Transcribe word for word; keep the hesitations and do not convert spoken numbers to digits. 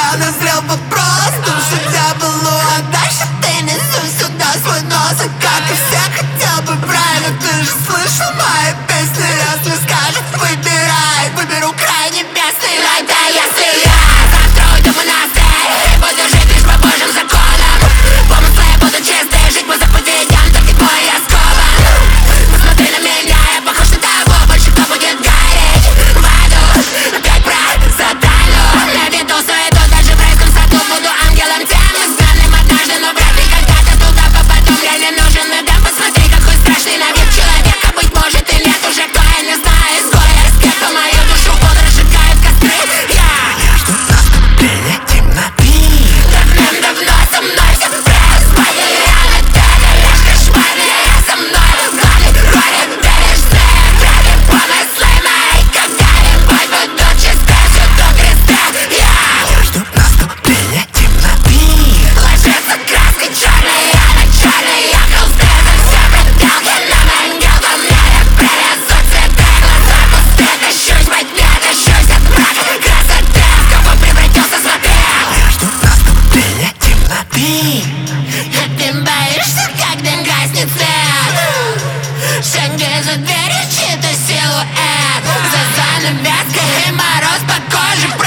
когда назрел вопрос, душу дьяволу отдашь, а ты несу сюда свой нос. И как и все хотел бы правильно, ты же слышал мои песни. Если скажет выбирай, выберу край небесный рай. Да если я завтра уйду в монастырь и буду жить лишь по Божьим законам, помыслы будут чистые, жить по заповедям, так и твой я скован. Посмотри на меня, я похож на того, больше кто будет гореть в аду. Опять про сатану, на виду суету, даже в райском саду буду ангелом тем изгнанным однажды, но вряд ли когда-то туда попаду. Мне не нужен Эдем, посмотри, какой страшный на вид человека. Быть может и нет уже, кто я не знаю, изгоя из гетто мою душу бодро сжигают костры. Я жду наступления темноты. Давным-давно со мной все происходит, реально ты это лишь кошмар. Я со мной в главной роли, веришь ты, враги помыслы мои, когда-нибудь будут чисты, всюду кресты. Я жду наступления темноты. Ложится краской черной, я на черный, я холсты за все проделки. Нам ангел во мне, я привезу цветы, глаза пусты, тащусь во тьме, тащусь от мрака красоты. В кого превратился, смотри. Я жду наступления темноты. И ты боишься, когда гаснет свет. Шаги за дверью, чей-то силуэт, за занавеской и мороз по коже.